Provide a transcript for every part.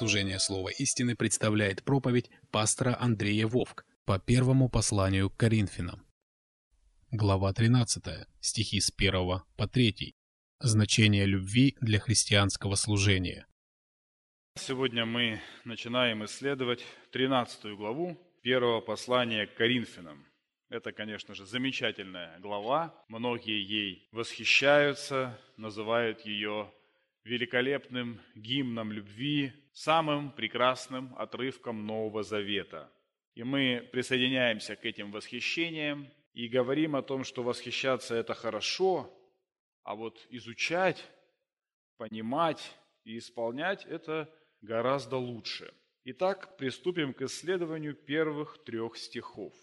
служение Слова истины представляет проповедь пастора Андрея Вовк по первому посланию к Коринфянам. Глава 13, стихи с 1 по 3. Значение любви для христианского служения. Сегодня мы начинаем исследовать 13 главу первого послания к Коринфянам. Это, конечно же, замечательная глава. Многие ей восхищаются, называют ее великолепным гимном любви, самым прекрасным отрывком Нового Завета. И мы присоединяемся к этим восхищениям и говорим о том, что восхищаться – это хорошо, а вот изучать, понимать и исполнять – это гораздо лучше. Итак, приступим к исследованию первых 3 стихов.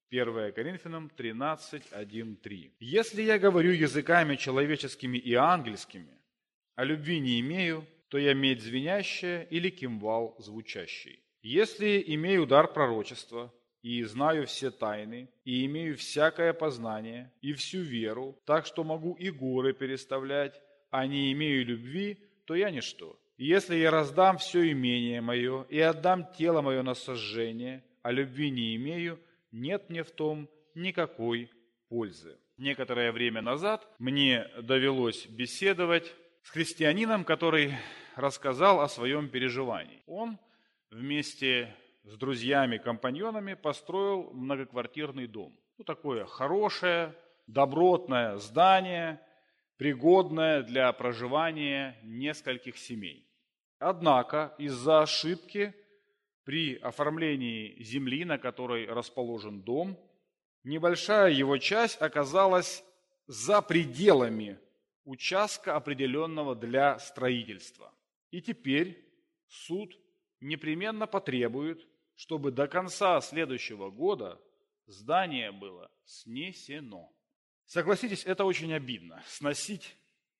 1 Коринфянам 13, 1-3. «Если я говорю языками человеческими и ангельскими, а любви не имею, то я медь звенящая или кимвал звучащий. Если имею дар пророчества, и знаю все тайны, и имею всякое познание, и всю веру, так что могу и горы переставлять, а не имею любви, то я ничто. Если я раздам все имение мое и отдам тело мое на сожжение, а любви не имею, нет мне в том никакой пользы». Некоторое время назад мне довелось беседовать с христианином, который рассказал о своем переживании. Он вместе с друзьями, компаньонами построил многоквартирный дом. Такое хорошее, добротное здание, пригодное для проживания нескольких семей. Однако из-за ошибки при оформлении земли, на которой расположен дом, небольшая его часть оказалась за пределами участка, определенного для строительства. И теперь суд непременно потребует, чтобы до конца следующего года здание было снесено. Согласитесь, это очень обидно. Сносить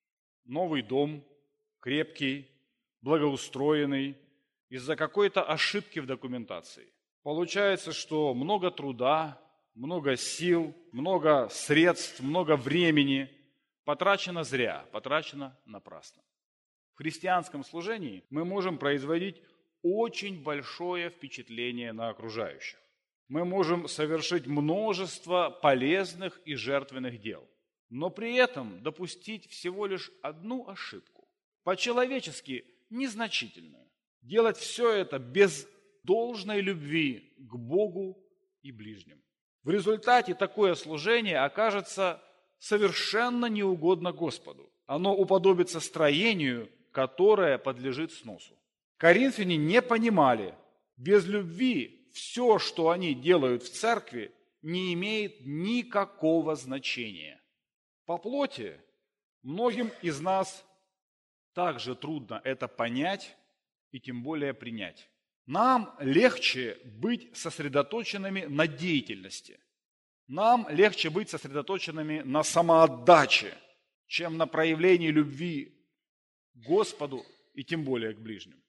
новый дом, крепкий, благоустроенный, из-за какой-то ошибки в документации. Получается, что много труда, много сил, много средств, много времени потрачено зря, потрачено напрасно. В христианском служении мы можем производить очень большое впечатление на окружающих. Мы можем совершить множество полезных и жертвенных дел, но при этом допустить всего лишь одну ошибку, по-человечески незначительную. Делать все это без должной любви к Богу и ближним. В результате такое служение окажется совершенно неугодно Господу. Оно уподобится строению, которое подлежит сносу. Коринфяне не понимали, без любви все, что они делают в церкви, не имеет никакого значения. По плоти многим из нас также трудно это понять и тем более принять. Нам легче быть сосредоточенными на деятельности. Нам легче быть сосредоточенными на самоотдаче, чем на проявлении любви к Господу и тем более к ближним.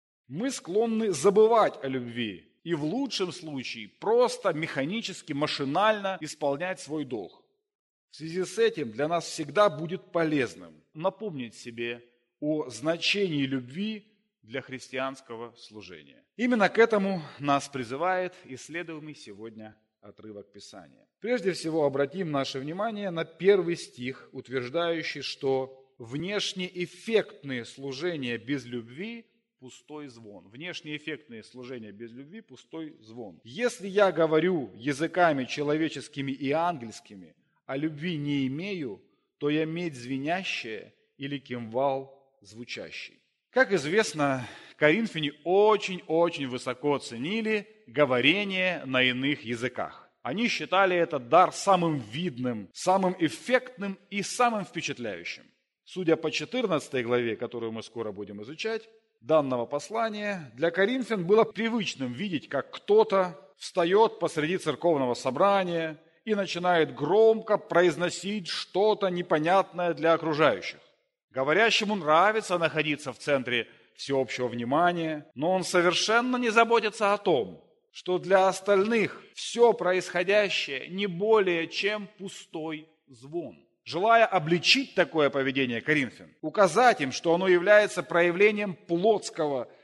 Мы склонны забывать о любви и в лучшем случае просто механически, машинально исполнять свой долг. В связи с этим для нас всегда будет полезным напомнить себе о значении любви для христианского служения. Именно к этому нас призывает исследуемый сегодня отрывок Писания. Прежде всего обратим наше внимание на 1 стих, утверждающий, что внешнеэффектные служения без любви – пустой звон. Внешнеэффектные служения без любви – пустой звон. Если я говорю языками человеческими и ангельскими, а любви не имею, то я медь звенящая или кимвал звучащий. Как известно, коринфяне очень-очень высоко ценили говорение на иных языках. Они считали этот дар самым видным, самым эффектным и самым впечатляющим. Судя по 14 главе, которую мы скоро будем изучать, данного послания, для коринфян было привычным видеть, как кто-то встает посреди церковного собрания и начинает громко произносить что-то непонятное для окружающих. Говорящему нравится находиться в центре всеобщего внимания, но он совершенно не заботится о том, что для остальных все происходящее не более чем пустой звон. Желая обличить такое поведение коринфян, указать им, что оно является проявлением плотского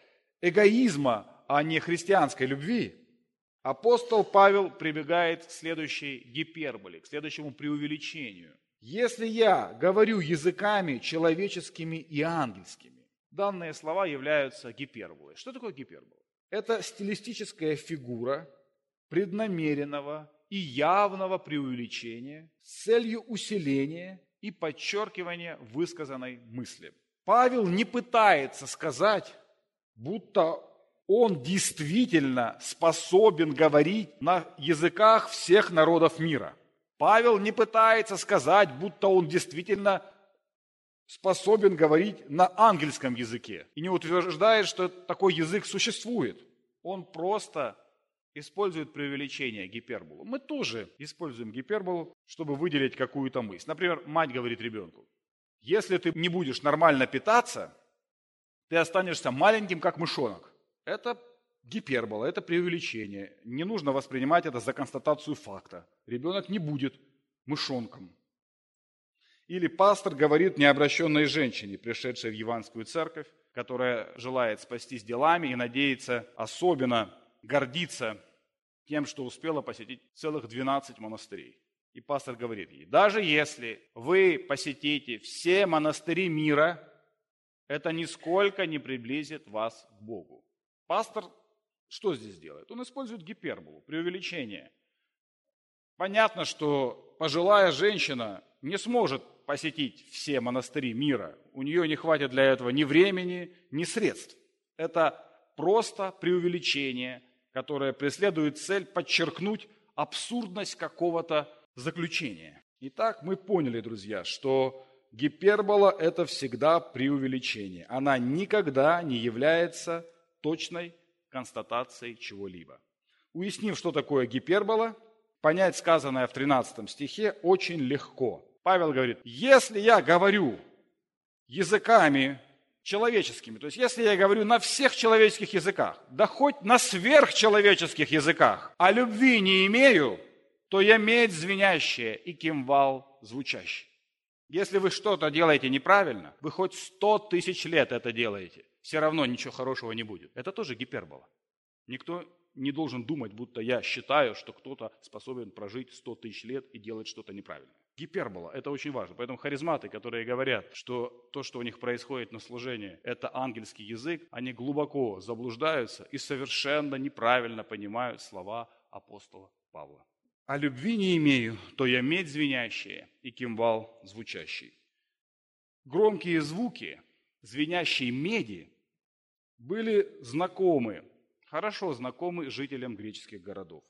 эгоизма, а не христианской любви, апостол Павел прибегает к следующей гиперболе, к следующему преувеличению. Если я говорю языками человеческими и ангельскими, данные слова являются гиперболой. Что такое гипербола? Это стилистическая фигура преднамеренного и явного преувеличения с целью усиления и подчеркивания высказанной мысли. Павел не пытается сказать, будто он действительно способен говорить на языках всех народов мира. Павел не пытается сказать, будто он действительно способен говорить на ангельском языке. И не утверждает, что такой язык существует. Он просто использует преувеличение, гиперболу. Мы тоже используем гиперболу, чтобы выделить какую-то мысль. Например, мать говорит ребенку: если ты не будешь нормально питаться, ты останешься маленьким, как мышонок. Это гипербола, это преувеличение. Не нужно воспринимать это за констатацию факта. Ребенок не будет мышонком. Или пастор говорит необращенной женщине, пришедшей в Евангельскую церковь, которая желает спастись делами и надеется особенно гордиться тем, что успела посетить целых 12 монастырей. И пастор говорит ей: даже если вы посетите все монастыри мира, это нисколько не приблизит вас к Богу. Пастор что здесь делает? Он использует гиперболу, преувеличение. Понятно, что пожилая женщина не сможет посетить все монастыри мира. У нее не хватит для этого ни времени, ни средств. Это просто преувеличение, которое преследует цель подчеркнуть абсурдность какого-то заключения. Итак, мы поняли, друзья, что гипербола – это всегда преувеличение. Она никогда не является точной констатацией чего-либо. Уяснив, что такое гипербола, понять сказанное в 13 стихе очень легко. Павел говорит: если я говорю языками человеческими, то есть если я говорю на всех человеческих языках, да хоть на сверхчеловеческих языках, а любви не имею, то я медь звенящая и кимвал звучащий. Если вы что-то делаете неправильно, вы хоть 100 тысяч лет это делаете, все равно ничего хорошего не будет. Это тоже гипербола. Никто не должен думать, будто я считаю, что кто-то способен прожить 100 тысяч лет и делать что-то неправильное. Гипербола – это очень важно. Поэтому харизматы, которые говорят, что то, что у них происходит на служении, это ангельский язык, они глубоко заблуждаются и совершенно неправильно понимают слова апостола Павла. «А любви не имею, то я медь звенящая и кимвал звучащий». Громкие звуки звенящей меди были знакомы, хорошо знакомы жителям греческих городов.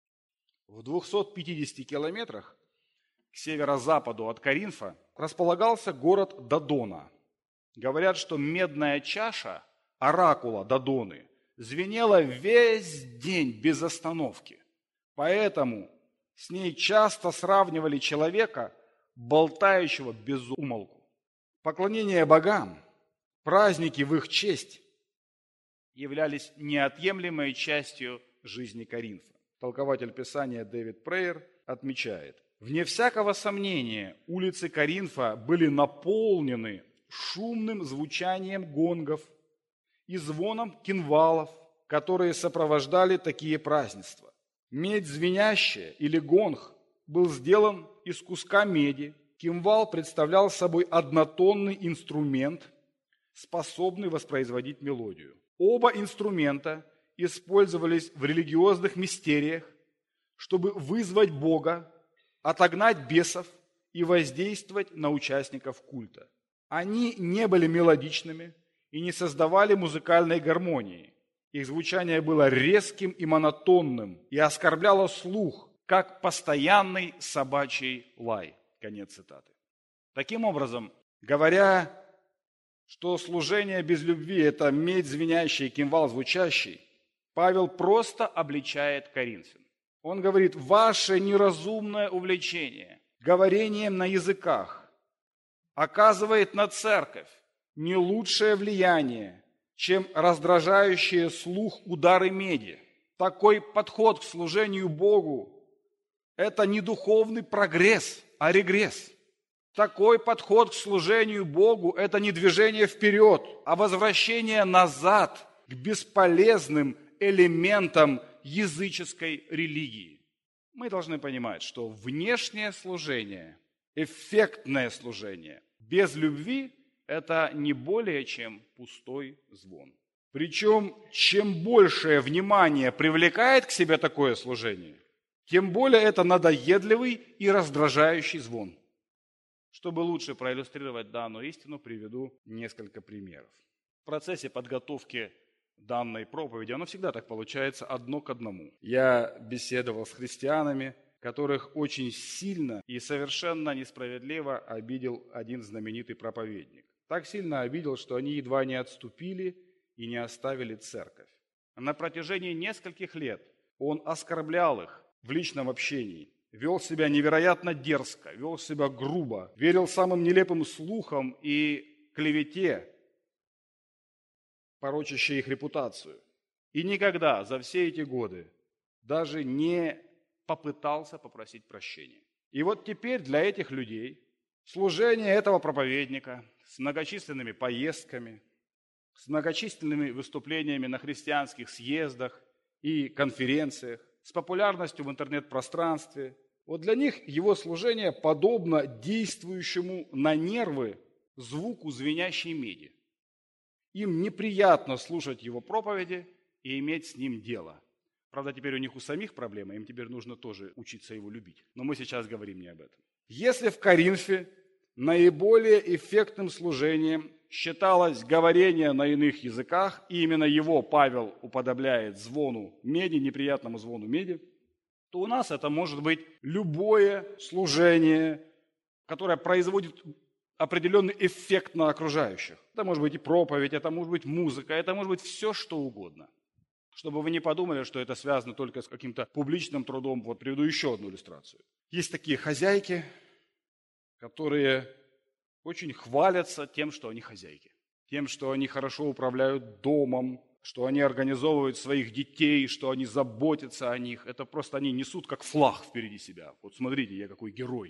В 250 километрах к северо-западу от Коринфа располагался город Додона. Говорят, что медная чаша оракула Додоны звенела весь день без остановки. Поэтому с ней часто сравнивали человека, болтающего без умолку. Поклонение богам, праздники в их честь являлись неотъемлемой частью жизни Коринфа. Толкователь Писания Дэвид Прейер отмечает: вне всякого сомнения, улицы Коринфа были наполнены шумным звучанием гонгов и звоном кимвалов, которые сопровождали такие празднества. Медь звенящая или гонг был сделан из куска меди. Кимвал представлял собой однотонный инструмент, способный воспроизводить мелодию. Оба инструмента использовались в религиозных мистериях, чтобы вызвать Бога, отогнать бесов и воздействовать на участников культа. Они не были мелодичными и не создавали музыкальной гармонии. Их звучание было резким и монотонным и оскорбляло слух, как постоянный собачий лай. Конец цитаты. Таким образом, говоря, что служение без любви – это медь звенящая, кимвал звучащий, Павел просто обличает коринфян. Он говорит: ваше неразумное увлечение говорением на языках оказывает на церковь не лучшее влияние, чем раздражающие слух удары меди. Такой подход к служению Богу – это не духовный прогресс, а регресс. Такой подход к служению Богу – это не движение вперед, а возвращение назад к бесполезным элементам языческой религии. Мы должны понимать, что внешнее служение, эффектное служение без любви – это не более чем пустой звон. Причем, чем большее внимание привлекает к себе такое служение, тем более это надоедливый и раздражающий звон. Чтобы лучше проиллюстрировать данную истину, приведу несколько примеров. В процессе подготовки данной проповеди, оно всегда так получается одно к одному. Я беседовал с христианами, которых очень сильно и совершенно несправедливо обидел один знаменитый проповедник. Так сильно обидел, что они едва не отступили и не оставили церковь. На протяжении нескольких лет он оскорблял их в личном общении, вел себя невероятно дерзко, вел себя грубо, верил самым нелепым слухам и клевете, порочащей их репутацию. И никогда за все эти годы даже не попытался попросить прощения. И вот теперь для этих людей служение этого проповедника с многочисленными поездками, с многочисленными выступлениями на христианских съездах и конференциях, с популярностью в интернет-пространстве, вот для них его служение подобно действующему на нервы звуку звенящей меди. Им неприятно слушать его проповеди и иметь с ним дело. Правда, теперь у них у самих проблемы, им теперь нужно тоже учиться его любить. Но мы сейчас говорим не об этом. Если в Коринфе наиболее эффектным служением считалось говорение на иных языках, и именно его Павел уподобляет звону меди, неприятному звону меди, то у нас это может быть любое служение, которое производит определенный эффект на окружающих. Это может быть и проповедь, это может быть музыка, это может быть все, что угодно. Чтобы вы не подумали, что это связано только с каким-то публичным трудом. Вот приведу еще одну иллюстрацию. Есть такие хозяйки, которые очень хвалятся тем, что они хозяйки. Тем, что они хорошо управляют домом, что они организовывают своих детей, что они заботятся о них. Это просто они несут как флаг впереди себя. Вот смотрите, я какой герой.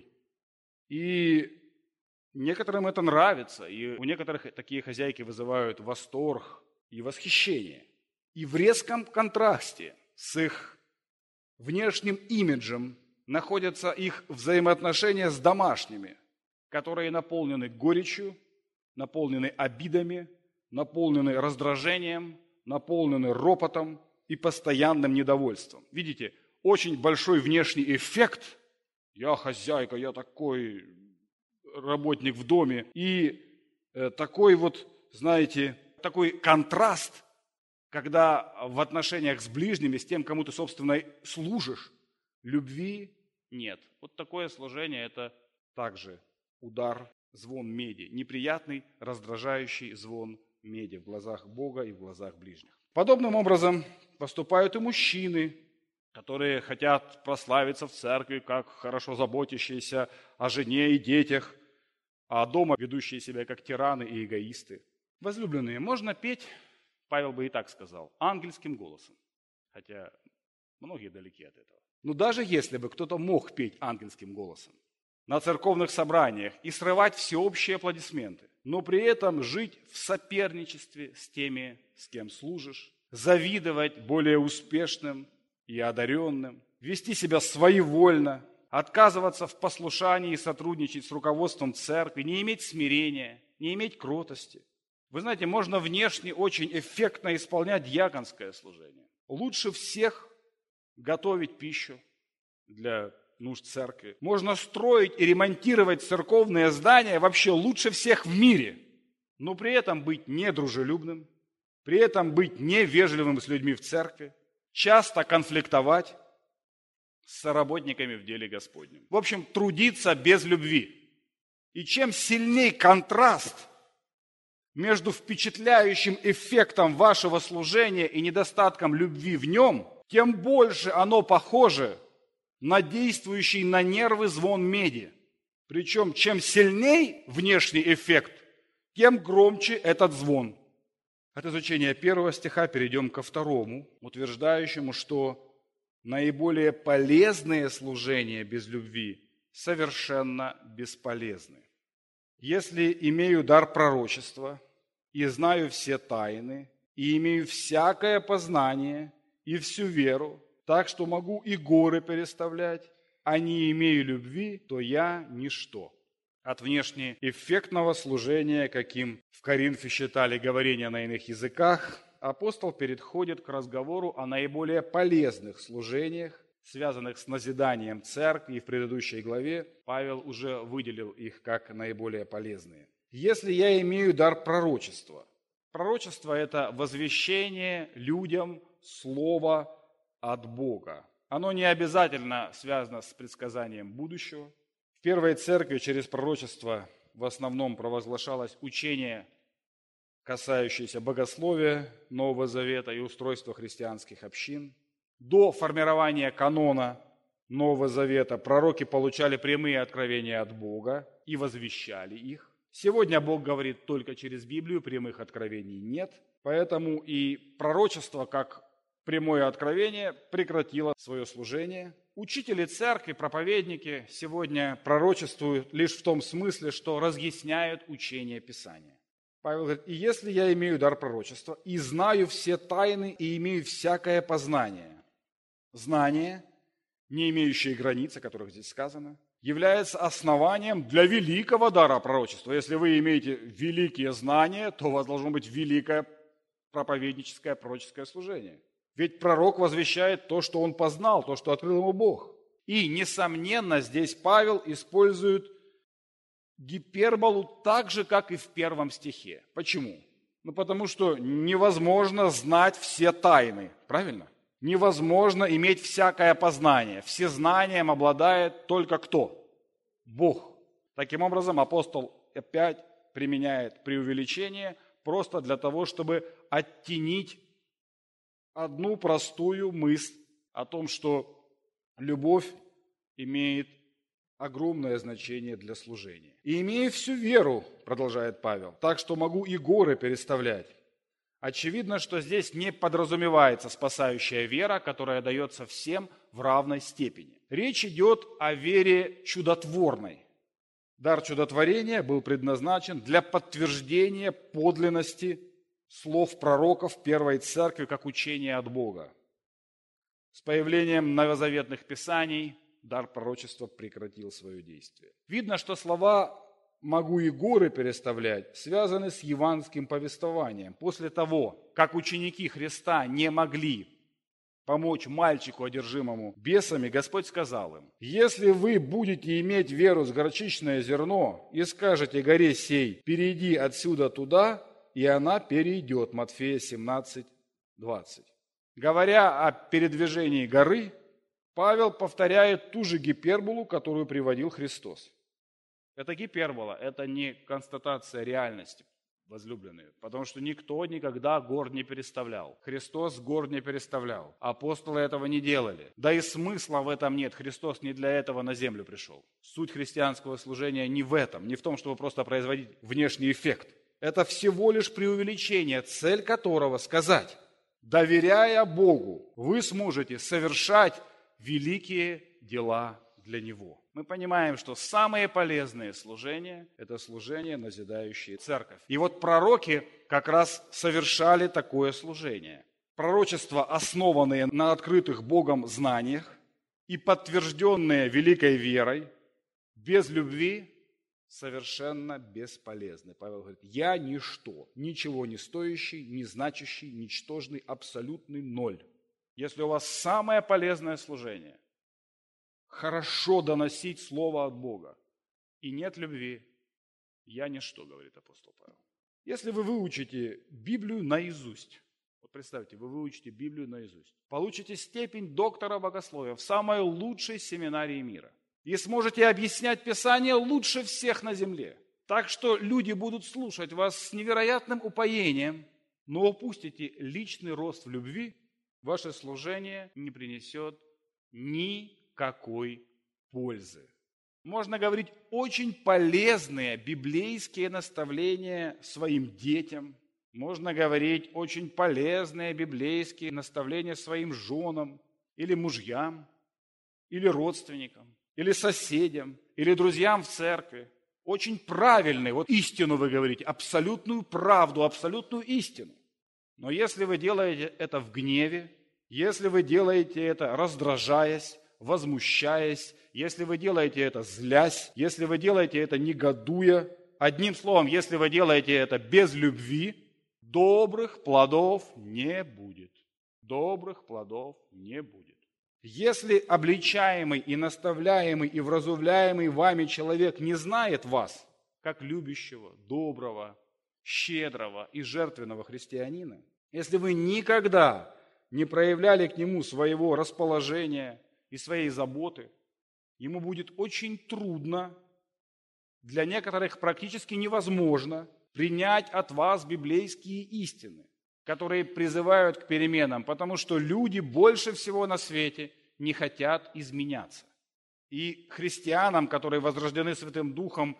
И некоторым это нравится. И у некоторых такие хозяйки вызывают восторг и восхищение. И в резком контрасте с их внешним имиджем находятся их взаимоотношения с домашними, которые наполнены горечью, наполнены обидами, наполнены раздражением, наполнены ропотом и постоянным недовольством. Видите, очень большой внешний эффект. Я хозяйка, я такой работник в доме. И такой вот, знаете, такой контраст, когда в отношениях с ближними, с тем, кому ты, собственно, служишь, любви нет. Вот такое служение – это также удар, звон меди. Неприятный, раздражающий звон меди в глазах Бога и в глазах ближних. Подобным образом поступают и мужчины, которые хотят прославиться в церкви, как хорошо заботящиеся о жене и детях, а дома ведущие себя как тираны и эгоисты. Возлюбленные, можно петь, Павел бы и так сказал, ангельским голосом, хотя многие далеки от этого. Но даже если бы кто-то мог петь ангельским голосом на церковных собраниях и срывать всеобщие аплодисменты, но при этом жить в соперничестве с теми, с кем служишь, завидовать более успешным и одаренным, вести себя своевольно, отказываться в послушании и сотрудничать с руководством церкви, не иметь смирения, не иметь кротости. Вы знаете, можно внешне очень эффектно исполнять диаконское служение. Лучше всех готовить пищу для нужд церкви. Можно строить и ремонтировать церковные здания вообще лучше всех в мире, но при этом быть недружелюбным, при этом быть невежливым с людьми в церкви, часто конфликтовать с соработниками в деле Господнем. В общем, трудиться без любви. И чем сильней контраст между впечатляющим эффектом вашего служения и недостатком любви в нем, тем больше оно похоже на действующий на нервы звон меди. Причем, чем сильней внешний эффект, тем громче этот звон. От изучения 1 стиха перейдем ко 2, утверждающему, что наиболее полезные служения без любви совершенно бесполезны. Если имею дар пророчества и знаю все тайны, и имею всякое познание и всю веру, так что могу и горы переставлять, а не имею любви, то я ничто». От внешне эффектного служения, каким в Коринфе считали говорение на иных языках, апостол переходит к разговору о наиболее полезных служениях, связанных с назиданием церкви. И в предыдущей главе Павел уже выделил их как наиболее полезные. «Если я имею дар пророчества». Пророчество – это возвещение людям слова от Бога. Оно не обязательно связано с предсказанием будущего. В первой церкви через пророчество в основном провозглашалось учение, касающееся богословия Нового Завета и устройства христианских общин. До формирования канона Нового Завета пророки получали прямые откровения от Бога и возвещали их. Сегодня Бог говорит только через Библию, прямых откровений нет, поэтому и пророчество, как прямое откровение, прекратило свое служение. Учители церкви, проповедники сегодня пророчествуют лишь в том смысле, что разъясняют учение Писания. Павел говорит: «И если я имею дар пророчества, и знаю все тайны, и имею всякое познание». Знание, не имеющее границ, о которых здесь сказано, является основанием для великого дара пророчества. Если вы имеете великие знания, то у вас должно быть великое проповедническое, пророческое служение. Ведь пророк возвещает то, что он познал, то, что открыл ему Бог. И, несомненно, здесь Павел использует гиперболу так же, как и в первом стихе. Почему? Потому что невозможно знать все тайны, правильно? Невозможно иметь всякое познание. Всезнанием обладает только кто? Бог. Таким образом, апостол опять применяет преувеличение просто для того, чтобы оттенить одну простую мысль о том, что любовь имеет огромное значение для служения. «И имея всю веру», продолжает Павел, «так что могу и горы переставлять». Очевидно, что здесь не подразумевается спасающая вера, которая дается всем в равной степени. Речь идет о вере чудотворной. Дар чудотворения был предназначен для подтверждения подлинности слов пророков первой церкви как учения от Бога. С появлением новозаветных писаний дар пророчества прекратил свое действие. Видно, что слова «могу и горы переставлять» связаны с евангельским повествованием. После того, как ученики Христа не могли помочь мальчику, одержимому бесами, Господь сказал им: «Если вы будете иметь веру с горчичное зерно и скажете горе сей: перейди отсюда туда, и она перейдет». Матфея 17, 20. Говоря о передвижении горы, Павел повторяет ту же гиперболу, которую приводил Христос. Это гипербола, это не констатация реальности, возлюбленные, потому что никто никогда гор не переставлял. Христос гор не переставлял. Апостолы этого не делали. Да и смысла в этом нет. Христос не для этого на землю пришел. Суть христианского служения не в этом, не в том, чтобы просто производить внешний эффект. Это всего лишь преувеличение, цель которого сказать: доверяя Богу, вы сможете совершать великие дела для Него. Мы понимаем, что самые полезные служения – это служения, назидающие церковь. И вот пророки как раз совершали такое служение. Пророчества, основанные на открытых Богом знаниях и подтвержденные великой верой, без любви совершенно бесполезны. Павел говорит: «Я ничто, ничего не стоящий, не значащий, ничтожный, абсолютный ноль». Если у вас самое полезное служение – хорошо доносить слово от Бога, и нет любви, я ничто, говорит апостол Павел. Если вы выучите Библию наизусть, вот представьте, вы выучите Библию наизусть, получите степень доктора богословия в самой лучшей семинарии мира и сможете объяснять Писание лучше всех на земле, так что люди будут слушать вас с невероятным упоением, но упустите личный рост в любви, ваше служение не принесет никакой пользы. Можно говорить очень полезные библейские наставления своим детям, можно говорить очень полезные библейские наставления своим женам или мужьям, или родственникам, или соседям, или друзьям в церкви. Очень правильные, вот истину вы говорите, абсолютную правду, абсолютную истину. Но если вы делаете это в гневе, если вы делаете это раздражаясь, возмущаясь, если вы делаете это злясь, если вы делаете это негодуя, одним словом, если вы делаете это без любви, добрых плодов не будет. Добрых плодов не будет. Если обличаемый и наставляемый и вразумляемый вами человек не знает вас, как любящего, доброго, щедрого и жертвенного христианина, если вы никогда не проявляли к нему своего расположения и своей заботы, ему будет очень трудно, для некоторых практически невозможно принять от вас библейские истины, которые призывают к переменам, потому что люди больше всего на свете не хотят изменяться. И христианам, которые возрождены Святым Духом,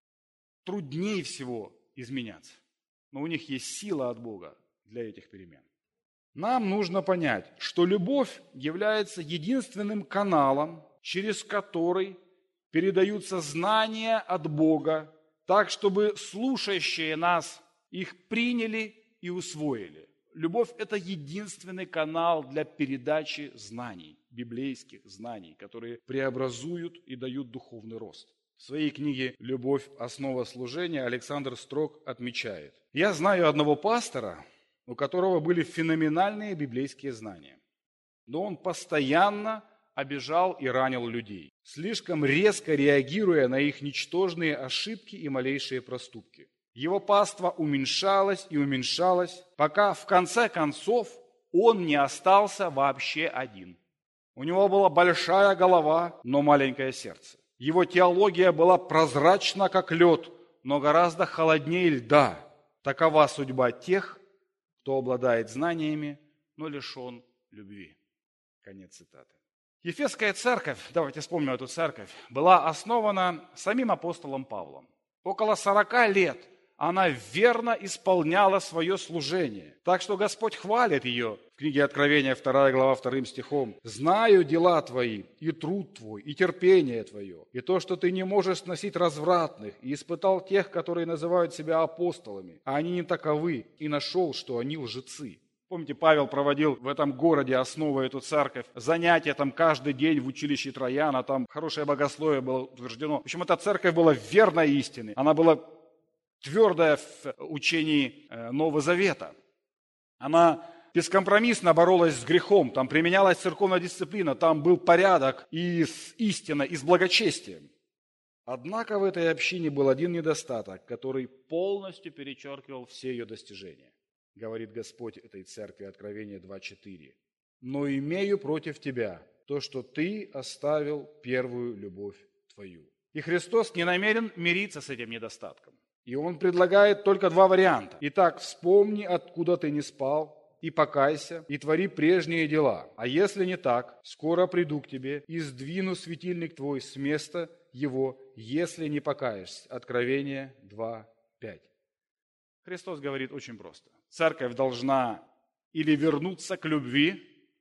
труднее всего изменяться. Но у них есть сила от Бога для этих перемен. Нам нужно понять, что любовь является единственным каналом, через который передаются знания от Бога, так, чтобы слушающие нас их приняли и усвоили. Любовь – это единственный канал для передачи знаний, библейских знаний, которые преобразуют и дают духовный рост. В своей книге «Любовь. Основа служения» Александр Строк отмечает: «Я знаю одного пастора, у которого были феноменальные библейские знания, но он постоянно обижал и ранил людей, слишком резко реагируя на их ничтожные ошибки и малейшие проступки. Его паства уменьшалось и уменьшалось, пока в конце концов он не остался вообще один. У него была большая голова, но маленькое сердце. Его теология была прозрачна, как лед, но гораздо холоднее льда. Такова судьба тех, кто обладает знаниями, но лишен любви». Конец цитаты. Ефесская церковь, давайте вспомним эту церковь, была основана самим апостолом Павлом. Около 40 лет она верно исполняла свое служение. Так что Господь хвалит ее в книге Откровения, 2 глава, 2 стихом. «Знаю дела твои, и труд твой, и терпение твое, и то, что ты не можешь сносить развратных, и испытал тех, которые называют себя апостолами, а они не таковы, и нашел, что они лжецы». Помните, Павел проводил в этом городе, основывая эту церковь, занятия там каждый день в училище Трояна, там хорошее богословие было утверждено. В общем, эта церковь была верной истине, она была твердая в учении Нового Завета. Она бескомпромиссно боролась с грехом, там применялась церковная дисциплина, там был порядок и с истиной, и с благочестием. Однако в этой общине был один недостаток, который полностью перечеркивал все ее достижения. Говорит Господь этой церкви, Откровение 2:4. «Но имею против тебя то, что ты оставил первую любовь твою». И Христос не намерен мириться с этим недостатком. И Он предлагает только два варианта. Итак, вспомни, откуда ты не спал, и покайся, и твори прежние дела. А если не так, скоро приду к тебе и сдвину светильник твой с места его, если не покаешься. Откровение 2:5. Христос говорит очень просто. Церковь должна или вернуться к любви,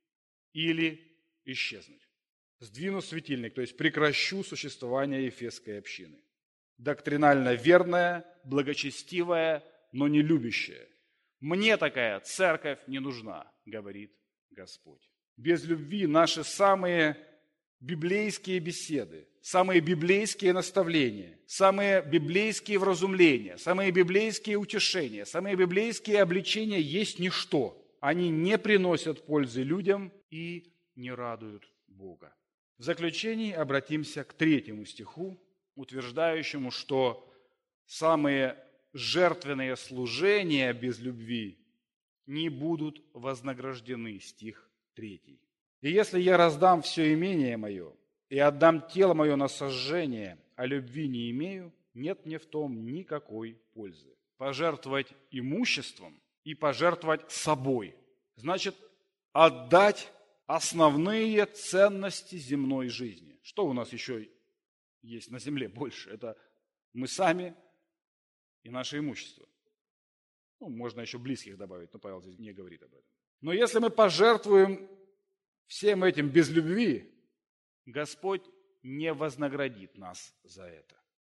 или исчезнуть. Сдвину светильник, то есть прекращу существование Ефесской общины. Доктринально верная, благочестивая, но не любящая. Мне такая церковь не нужна, говорит Господь. Без любви наши самые библейские беседы, самые библейские наставления, самые библейские вразумления, самые библейские утешения, самые библейские обличения есть ничто. Они не приносят пользы людям и не радуют Бога. В заключении обратимся к 3 стиху, утверждающему, что самые жертвенные служения без любви не будут вознаграждены. Стих 3. «И если я раздам все имение мое и отдам тело мое на сожжение, а любви не имею, нет мне в том никакой пользы». Пожертвовать имуществом и пожертвовать собой значит отдать основные ценности земной жизни. Что у нас еще есть на земле больше? Это мы сами и наше имущество. Можно еще близких добавить, но Павел здесь не говорит об этом. Но если мы пожертвуем всем этим без любви, Господь не вознаградит нас за это.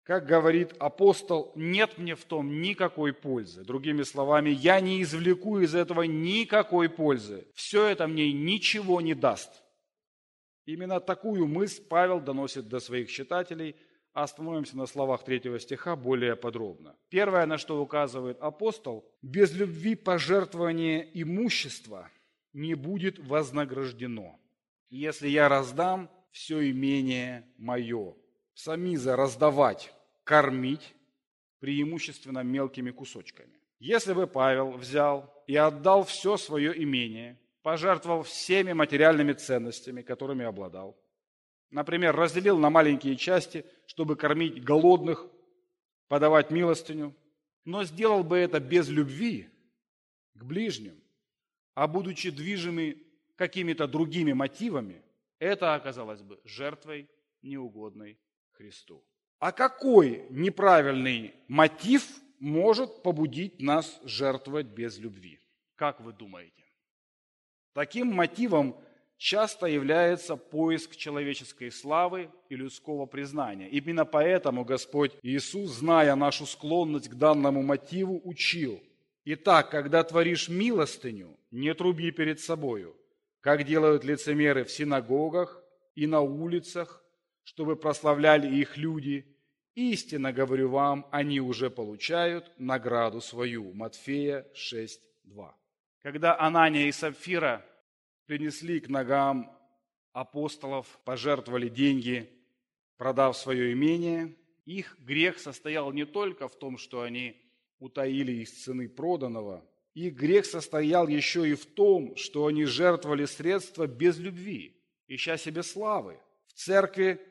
Как говорит апостол, нет мне в том никакой пользы. Другими словами, я не извлеку из этого никакой пользы. Все это мне ничего не даст. Именно такую мысль Павел доносит до своих читателей. Остановимся на словах 3 стиха более подробно. Первое, на что указывает апостол: без любви пожертвование имущества не будет вознаграждено. Если я раздам все имение мое. Самиза — раздавать, кормить, преимущественно мелкими кусочками. Если бы Павел взял и отдал все свое имение, пожертвовал всеми материальными ценностями, которыми обладал, например, разделил на маленькие части, чтобы кормить голодных, подавать милостыню, но сделал бы это без любви к ближним, а будучи движимы какими-то другими мотивами, это оказалось бы жертвой, неугодной Христу. А какой неправильный мотив может побудить нас жертвовать без любви? Как вы думаете? Таким мотивом часто является поиск человеческой славы и людского признания. Именно поэтому Господь Иисус, зная нашу склонность к данному мотиву, учил: «Итак, когда творишь милостыню, не труби перед собою, как делают лицемеры в синагогах и на улицах, чтобы прославляли их люди. Истинно говорю вам, они уже получают награду свою». Матфея 6:2. Когда Анания и Сапфира принесли к ногам апостолов, пожертвовали деньги, продав свое имение, их грех состоял не только в том, что они утаили из цены проданного, их грех состоял еще и в том, что они жертвовали средства без любви, ища себе славы. В церкви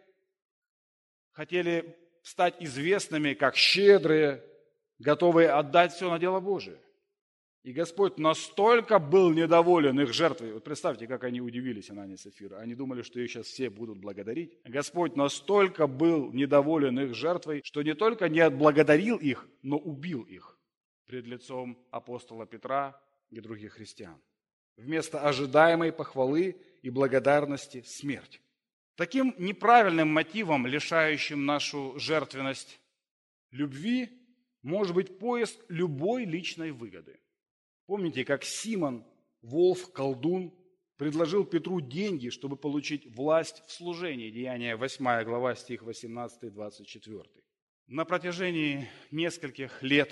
хотели стать известными как щедрые, готовые отдать все на дело Божие. И Господь настолько был недоволен их жертвой. Вот представьте, как они удивились, Анания и Сапфира. Они думали, что их сейчас все будут благодарить. Господь настолько был недоволен их жертвой, что не только не отблагодарил их, но убил их пред лицом апостола Петра и других христиан. Вместо ожидаемой похвалы и благодарности – смерть. Таким неправильным мотивом, лишающим нашу жертвенность любви, может быть поиск любой личной выгоды. Помните, как Симон, волк, колдун, предложил Петру деньги, чтобы получить власть в служении. Деяния 8 глава, стих 18-24. На протяжении нескольких лет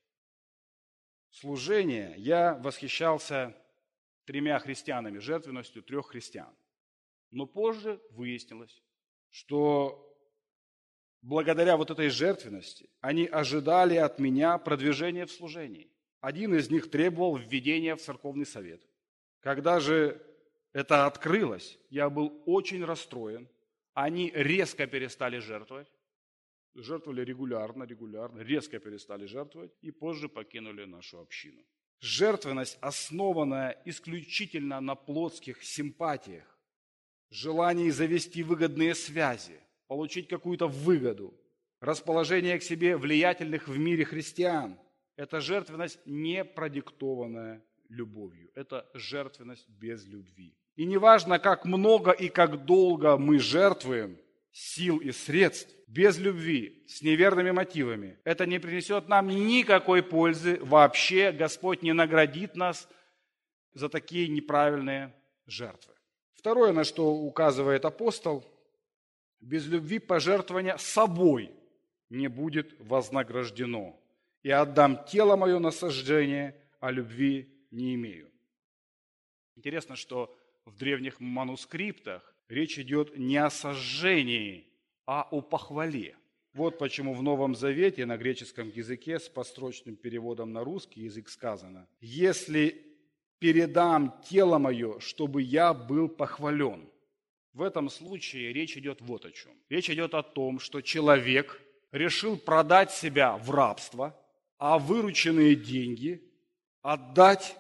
служения я восхищался 3 христианами, жертвенностью 3 христиан. Но позже выяснилось, что благодаря вот этой жертвенности они ожидали от меня продвижения в служении. Один из них требовал введения в церковный совет. Когда же это открылось, я был очень расстроен. Они резко перестали жертвовать. Жертвовали регулярно, резко перестали жертвовать и позже покинули нашу общину. Жертвенность, основанная исключительно на плотских симпатиях, желании завести выгодные связи, получить какую-то выгоду, расположение к себе влиятельных в мире христиан, это жертвенность, не продиктованная любовью. Это жертвенность без любви. И неважно, как много и как долго мы жертвуем сил и средств, без любви, с неверными мотивами, это не принесет нам никакой пользы. Вообще Господь не наградит нас за такие неправильные жертвы. Второе, на что указывает апостол: без любви пожертвование собой не будет вознаграждено. И отдам тело мое на сожжение, а любви не имею. Интересно, что в древних манускриптах речь идет не о сожжении, а о похвале. Вот почему в Новом Завете на греческом языке с построчным переводом на русский язык сказано: «Если передам тело мое, чтобы я был похвален». В этом случае речь идет вот о чем. Речь идет о том, что человек решил продать себя в рабство, а вырученные деньги отдать,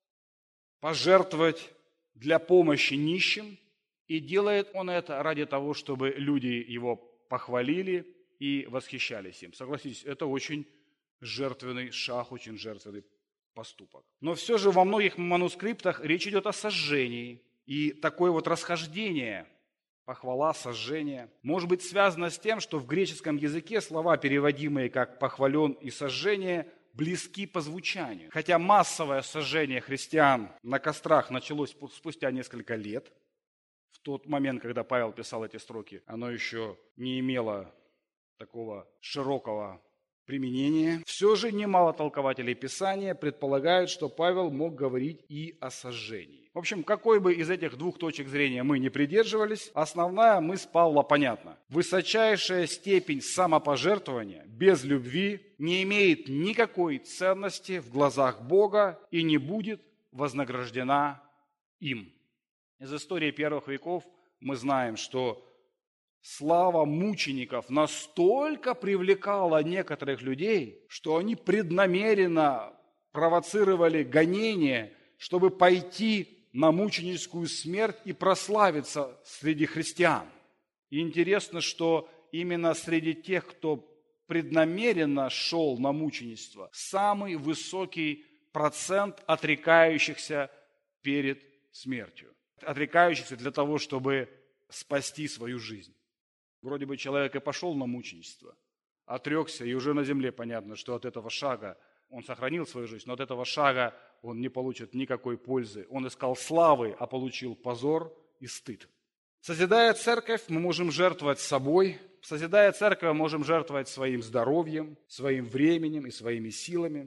пожертвовать для помощи нищим, и делает он это ради того, чтобы люди его похвалили и восхищались им. Согласитесь, это очень жертвенный шаг, очень жертвенный поступок. Но все же во многих манускриптах речь идет о сожжении. И такое вот расхождение похвала, сожжение, может быть связано с тем, что в греческом языке слова, переводимые как «похвален» и «сожжение», близки по звучанию. Хотя массовое сожжение христиан на кострах началось спустя несколько лет, в тот момент, когда Павел писал эти строки, оно еще не имело такого широкого применения. Все же немало толкователей Писания предполагают, что Павел мог говорить и о сожжении. В общем, какой бы из этих двух точек зрения мы не придерживались, основная мысль Павла понятна. Высочайшая степень самопожертвования без любви не имеет никакой ценности в глазах Бога и не будет вознаграждена им. Из истории первых веков мы знаем, что слава мучеников настолько привлекала некоторых людей, что они преднамеренно провоцировали гонения, чтобы пойти на мученическую смерть и прославиться среди христиан. И интересно, что именно среди тех, кто преднамеренно шел на мученичество, самый высокий процент отрекающихся перед смертью, отрекающихся для того, чтобы спасти свою жизнь. Вроде бы человек и пошел на мученичество, отрекся, и уже на земле понятно, что от этого шага он сохранил свою жизнь, но от этого шага он не получит никакой пользы. Он искал славы, а получил позор и стыд. Созидая церковь, мы можем жертвовать собой. Созидая церковь, мы можем жертвовать своим здоровьем, своим временем и своими силами.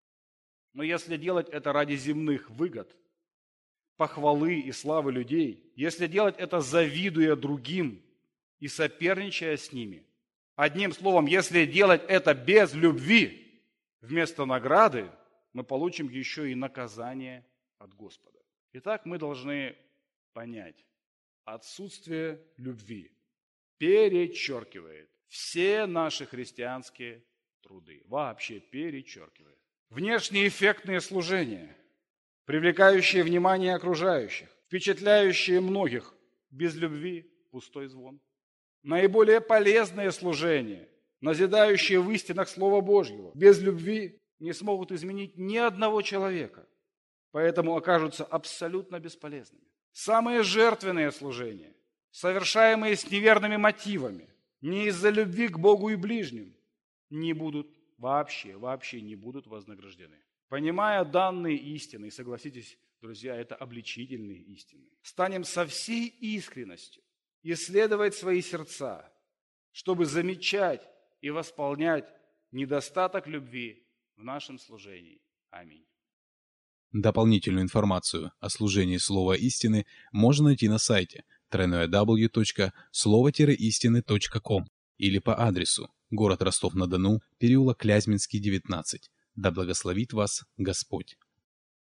Но если делать это ради земных выгод, похвалы и славы людей, если делать это завидуя другим и соперничая с ними, одним словом, если делать это без любви, вместо награды мы получим еще и наказание от Господа. Итак, мы должны понять, отсутствие любви перечеркивает все наши христианские труды. Вообще перечеркивает. Внешние эффектные служения, привлекающие внимание окружающих, впечатляющие многих, без любви пустой звон. Наиболее полезные служения, назидающие в истинах Слова Божьего, без любви не смогут изменить ни одного человека, поэтому окажутся абсолютно бесполезными. Самые жертвенные служения, совершаемые с неверными мотивами, не из-за любви к Богу и ближним, не будут вообще не будут вознаграждены. Понимая данные истины, и согласитесь, друзья, это обличительные истины, станем со всей искренностью исследовать свои сердца, чтобы замечать и восполнять недостаток любви в нашем служении. Аминь. Дополнительную информацию о служении Слова Истины можно найти на сайте www.slovo-истины.com или по адресу город Ростов-на-Дону, переулок Клязьминский, 19. Да благословит вас Господь!